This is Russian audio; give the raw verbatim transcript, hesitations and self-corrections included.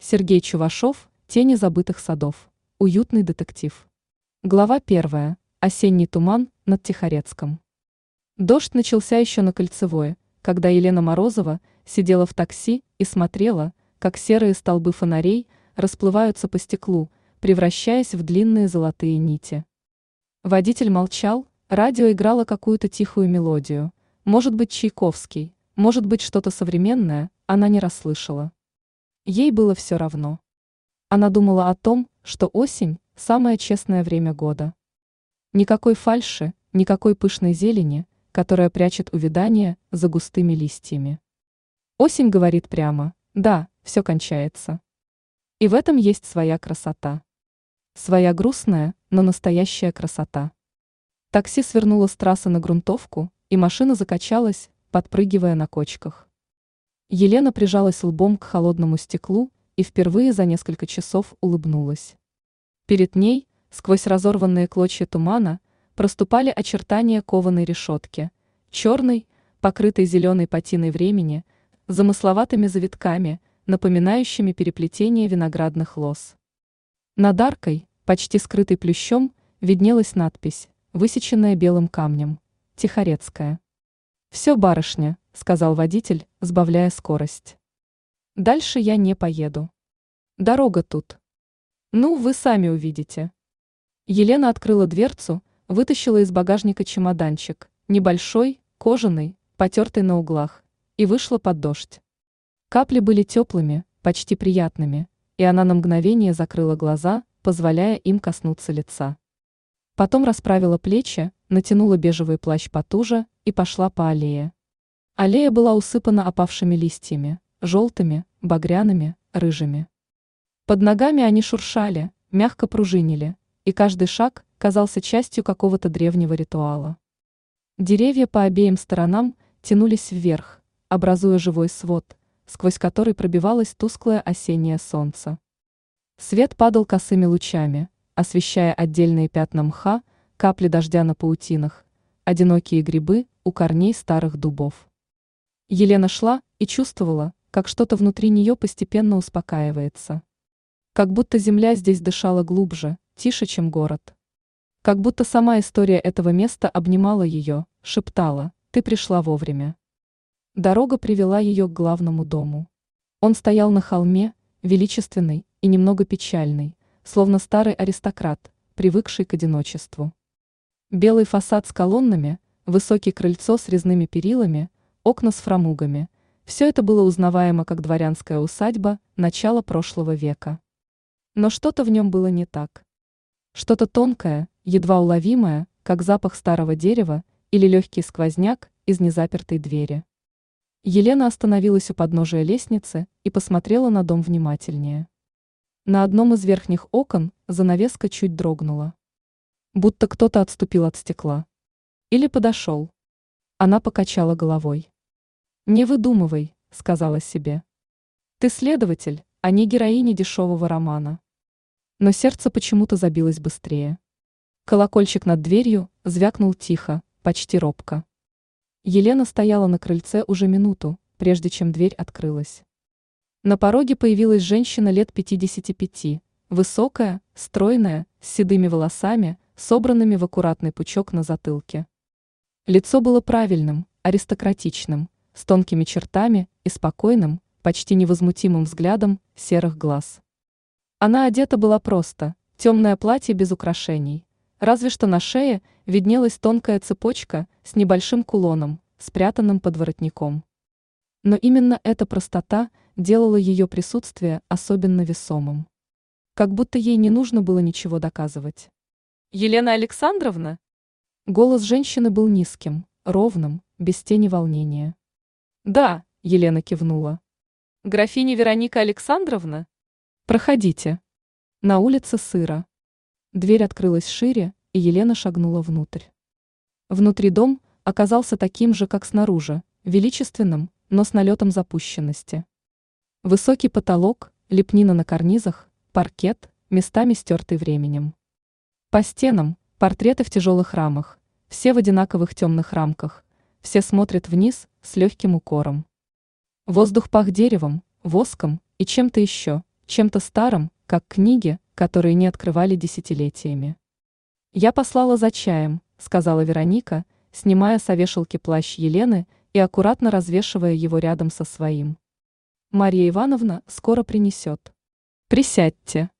Сергей Чувашов «Тени забытых садов». Уютный детектив. Глава первая. Осенний туман над Тихорецком. Дождь начался еще на Кольцевой, когда Елена Морозова сидела в такси и смотрела, как серые столбы фонарей расплываются по стеклу, превращаясь в длинные золотые нити. Водитель молчал, радио играло какую-то тихую мелодию, может быть Чайковский, может быть что-то современное, она не расслышала. Ей было все равно. Она думала о том, что осень – самое честное время года. Никакой фальши, никакой пышной зелени, которая прячет увядание за густыми листьями. Осень говорит прямо: да, все кончается. И в этом есть своя красота. Своя грустная, но настоящая красота. Такси свернуло с трассы на грунтовку, и машина закачалась, подпрыгивая на кочках. Елена прижалась лбом к холодному стеклу и впервые за несколько часов улыбнулась. Перед ней, сквозь разорванные клочья тумана, проступали очертания кованой решетки, черной, покрытой зеленой патиной времени, замысловатыми завитками, напоминающими переплетение виноградных лоз. Над аркой, почти скрытой плющом, виднелась надпись, высеченная белым камнем: «Тихорецкая». «Все, барышня», — сказал водитель, сбавляя скорость. «Дальше я не поеду. Дорога тут. Ну, вы сами увидите». Елена открыла дверцу, вытащила из багажника чемоданчик, небольшой, кожаный, потертый на углах, и вышла под дождь. Капли были теплыми, почти приятными, и она на мгновение закрыла глаза, позволяя им коснуться лица. Потом расправила плечи, натянула бежевый плащ потуже и пошла по аллее. Аллея была усыпана опавшими листьями, желтыми, багряными, рыжими. Под ногами они шуршали, мягко пружинили, и каждый шаг казался частью какого-то древнего ритуала. Деревья по обеим сторонам тянулись вверх, образуя живой свод, сквозь который пробивалось тусклое осеннее солнце. Свет падал косыми лучами, освещая отдельные пятна мха, капли дождя на паутинах, одинокие грибы у корней старых дубов. Елена шла и чувствовала, как что-то внутри нее постепенно успокаивается. Как будто земля здесь дышала глубже, тише, чем город. Как будто сама история этого места обнимала ее, шептала: «Ты пришла вовремя». Дорога привела ее к главному дому. Он стоял на холме, величественный и немного печальный, словно старый аристократ, привыкший к одиночеству. Белый фасад с колоннами, высокое крыльцо с резными перилами, окна с фрамугами – все это было узнаваемо как дворянская усадьба начала прошлого века. Но что-то в нем было не так. Что-то тонкое, едва уловимое, как запах старого дерева или легкий сквозняк из незапертой двери. Елена остановилась у подножия лестницы и посмотрела на дом внимательнее. На одном из верхних окон занавеска чуть дрогнула. Будто кто-то отступил от стекла. Или подошел. Она покачала головой. «Не выдумывай», — сказала себе. «Ты следователь, а не героиня дешевого романа». Но сердце почему-то забилось быстрее. Колокольчик над дверью звякнул тихо, почти робко. Елена стояла на крыльце уже минуту, прежде чем дверь открылась. На пороге появилась женщина лет пятидесяти пяти, высокая, стройная, с седыми волосами, собранными в аккуратный пучок на затылке. Лицо было правильным, аристократичным, с тонкими чертами и спокойным, почти невозмутимым взглядом серых глаз. Она одета была просто, темное платье без украшений, разве что на шее виднелась тонкая цепочка с небольшим кулоном, спрятанным под воротником. Но именно эта простота делала ее присутствие особенно весомым. Как будто ей не нужно было ничего доказывать. «Елена Александровна?» Голос женщины был низким, ровным, без тени волнения. «Да», — Елена кивнула. «Графиня Вероника Александровна?» «Проходите». На улице сыро. Дверь открылась шире, и Елена шагнула внутрь. Внутри дом оказался таким же, как снаружи, величественным, но с налетом запущенности. Высокий потолок, лепнина на карнизах, паркет, местами стертый временем. По стенам портреты в тяжелых рамах, все в одинаковых темных рамках, все смотрят вниз с легким укором. Воздух пах деревом, воском и чем-то еще, чем-то старым, как книги, которые не открывали десятилетиями. «Я послала за чаем», — сказала Вероника, снимая с вешалки плащ Елены и аккуратно развешивая его рядом со своим. «Марья Ивановна скоро принесет. Присядьте».